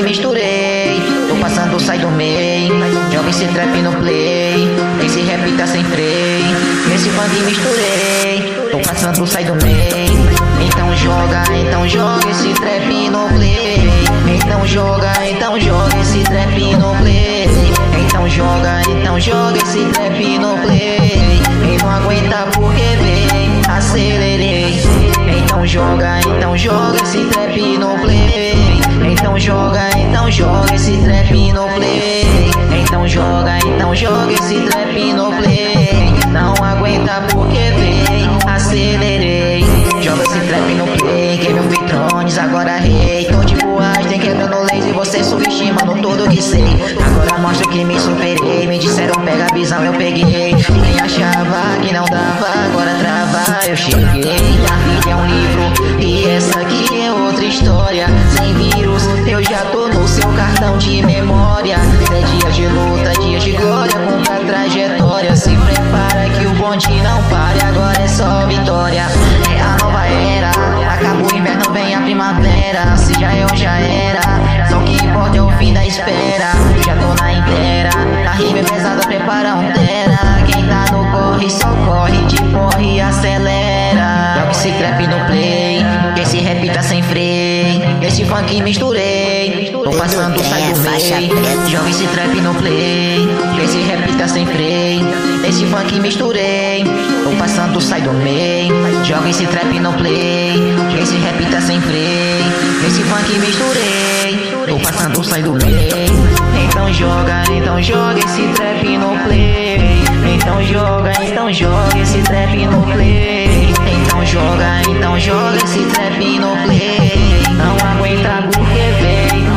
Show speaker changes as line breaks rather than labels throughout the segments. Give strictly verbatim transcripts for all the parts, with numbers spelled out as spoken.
misturei. Tô passando, sai do meio. Joga esse trap no play. Esse rap tá sem freio. Esse funk misturei. Tô passando, sai do meio. Então joga, então joga esse trap no play. Então joga, então joga esse trap no play. Então joga, então joga esse trap no play. Quem não aguenta porque vem, acelerei. Então joga, então joga esse trap no play. Então joga, então joga esse trap no play. Então joga, então joga esse trap no play. Não aguenta porque vem, acelerei. Joga esse trap no play, Game of Thrones, agora rei. Tô de boagem, quebrando leis e você subestimando tudo que sei. Agora mostro que me superei, me disseram pega a visão, eu peguei. Quem achava que não dava, agora trava, eu cheguei. A vida é um livro e essa aqui é outra história. Sem vírus, eu já tô no seu cartão de memória. É dias de luta, dias de glória, contra a trajetória. Se prepara que o bonde não pare, agora é só vitória. É a nova era, acaba o inverno, vem a primavera. Se já eu já era, só o que importa é o fim da espera. Já tô na inteira, a rima é pesada, prepara um tera. Quem tá no corre só corre, de porre e acelera. Joga esse trap no play, que esse rap tá sem freio. Esse funk misturei, tô passando, sai do meio. Joga esse trap no play, que esse rap tá sem freio. Esse funk misturei, tô passando, sai do meio. Joga esse trap no play, que esse rap tá sem freio. Esse funk misturei, tô passando, sai do meio. Então joga, então joga esse trap no play. Então joga, então joga esse trap no play. Então joga, então joga esse trap no play. Não aguenta porque vem,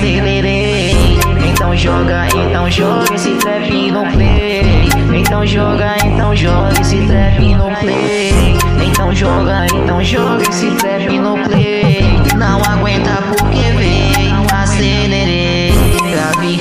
acelerei. Então joga, então joga esse trap no play. Então joga, então joga esse trap no play. Então joga, então joga esse trap no play. Não aguenta porque vem, acelerei. Grave,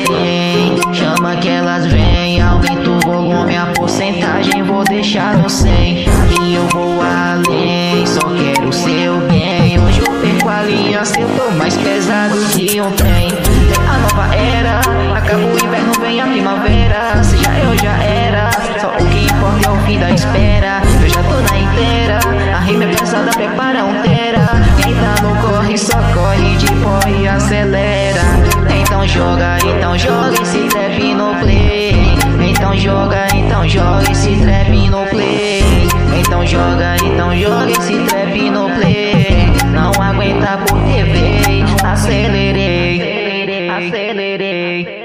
vem, chama que elas vêm. Aumenta o volume, a porcentagem vou deixar no cem. E eu vou além, só quero o seu bem. Hoje eu perco a aliança, eu tô mais pesado que um trem. A nova era, acaba o inverno, vem a primavera. Se já eu já era, só o que importa é o fim da espera. Eu já tô na inteira, a rima é pesada, prepara um tera. Quem tá no corre só corre, de porre e acelera. Então joga, então joga esse trap no play. Então joga, então joga esse trap no play. Então joga, então joga esse trap no play. Não aguenta porque veio, acelerei, acelerei.